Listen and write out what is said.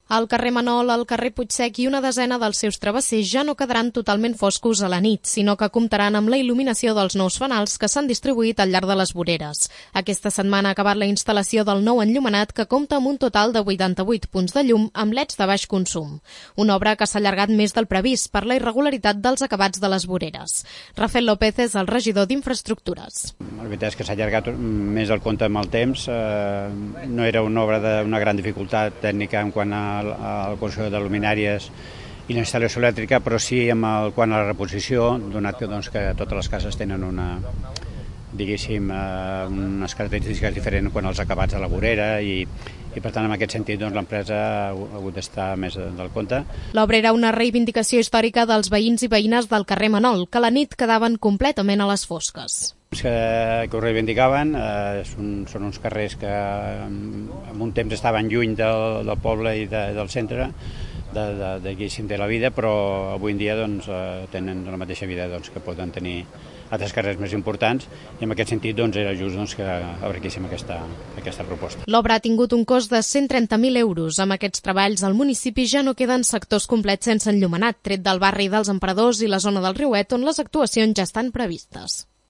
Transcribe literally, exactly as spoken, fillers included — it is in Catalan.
Al carrer Manol, al carrer Puigsec i una desena dels seus travessers ja no quedaran totalment foscos a la nit, sinó que comptaran amb la il·luminació dels nous fanals que s'han distribuït al llarg de les voreres. Aquesta setmana ha acabat la instal·lació del nou enllumenat, que compta amb un total de vuitanta-vuit punts de llum amb leds de baix consum. Una obra que s'ha allargat més del previst per la irregularitat dels acabats de les voreres. Rafael López és el regidor d'Infraestructures. La veritat és que s'ha allargat més del compte amb el temps. Eh, no era una obra d'una gran dificultat tècnica en quant a a la construcció de luminàries i la instal·lació elèctrica, però sí en el, quant a la reposició, donat que, doncs, que totes les cases tenen una, diguéssim, eh, unes característiques diferents quant als acabats de la vorera i, i per tant, en aquest sentit, doncs, l'empresa ha hagut d'estar més del compte. L'obra era una reivindicació històrica dels veïns i veïnes del carrer Manol, que a la nit quedaven completament a les fosques. Que, que ho reivindicaven, eh, són, són uns carrers que en un temps estaven lluny del, del poble i de, del centre, d'aquí de, de la vida, però avui en dia doncs, eh, tenen la mateixa vida doncs, que poden tenir altres carrers més importants, i en aquest sentit doncs, era just doncs, que abriquéssim aquesta, aquesta proposta. L'obra ha tingut un cost de cent trenta mil euros. Amb aquests treballs al municipi ja no queden sectors complets sense enllumenat, tret del barri dels Emperadors i la zona del Riuet, on les actuacions ja estan previstes.